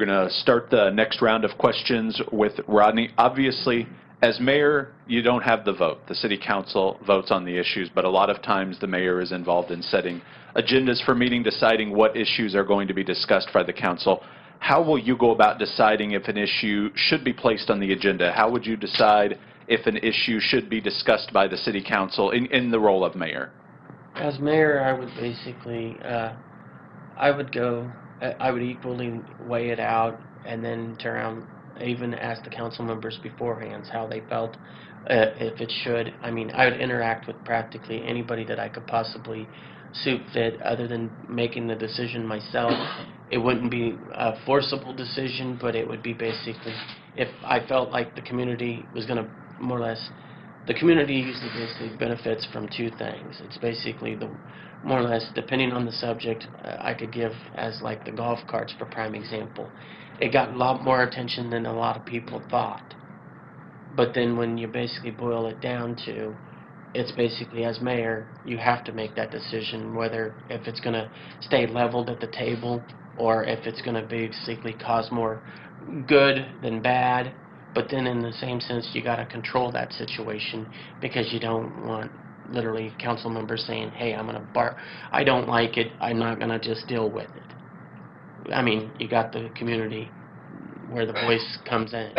we're going to start the next round of questions with Rodney. Obviously, as mayor, you don't have the vote. The city council votes on the issues, but a lot of times the mayor is involved in setting agendas for meeting, deciding what issues are going to be discussed by the council. How will you go about deciding if an issue should be placed on the agenda? How would you decide if an issue should be discussed by the city council in the role of mayor? As mayor, I would basically, I would equally weigh it out and then turn around, even ask the council members beforehand how they felt, if it should. I mean, I would interact with practically anybody that I could possibly suit fit other than making the decision myself. It wouldn't be a forcible decision, but it would be basically, if I felt like the community was going to more or less, the community usually basically benefits from two things. It's basically the more or less, depending on the subject, I could give as like the golf carts for prime example. It got a lot more attention than a lot of people thought. But then when you basically boil it down to, it's basically, as mayor, you have to make that decision whether if it's going to stay leveled at the table or if it's going to basically cause more good than bad. But then in the same sense, you got to control that situation because you don't want literally council members saying, hey, I don't like it, I'm not going to just deal with it. I mean, you got the community where the voice comes in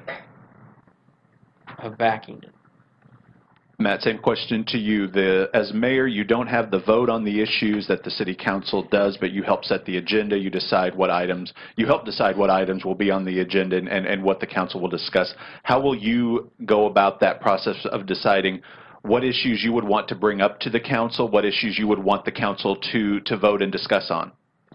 of backing it. Matt, same question to you. As mayor, you don't have the vote on the issues that the city council does, but you help set the agenda. You help decide what items will be on the agenda and what the council will discuss. How will you go about that process of deciding what issues you would want to bring up to the council, what issues you would want the council to vote and discuss on?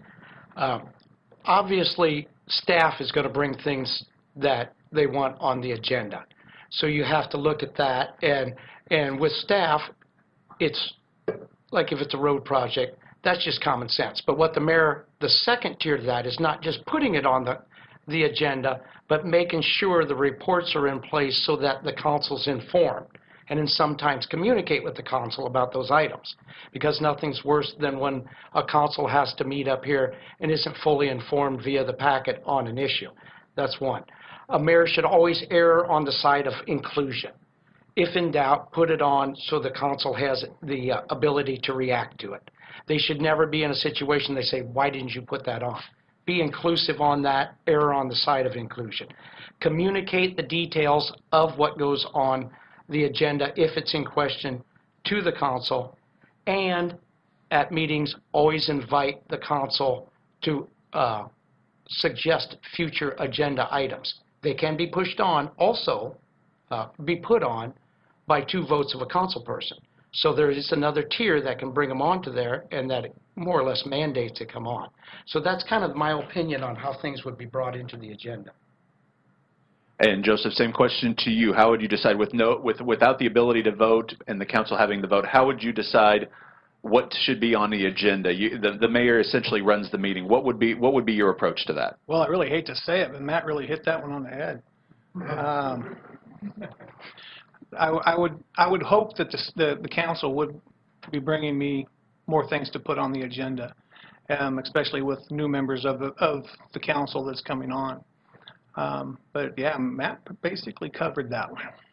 Obviously, staff is going to bring things that they want on the agenda. So you have to look at that, and with staff, it's like if it's a road project, that's just common sense. But what the second tier to that is not just putting it on the agenda, but making sure the reports are in place so that the council's informed, and then sometimes communicate with the council about those items. Because nothing's worse than when a council has to meet up here and isn't fully informed via the packet on an issue. That's one. A mayor should always err on the side of inclusion. If in doubt, put it on so the council has the ability to react to it. They should never be in a situation they say, why didn't you put that on? Be inclusive on that, err on the side of inclusion. Communicate the details of what goes on the agenda if it's in question to the council, and at meetings always invite the council to suggest future agenda items. They can be pushed on, also be put on by 2 votes of a council person. So there is another tier that can bring them onto there, and that more or less mandates it come on. So that's kind of my opinion on how things would be brought into the agenda. And Joseph, same question to you. How would you decide without the ability to vote and the council having the vote? How would you decide what should be on the agenda? The mayor essentially runs the meeting. What would be your approach to that? Well, I really hate to say it, but Matt really hit that one on the head. I would hope that the council would be bringing me more things to put on the agenda, especially with new members of the council that's coming on. But yeah, Matt basically covered that one.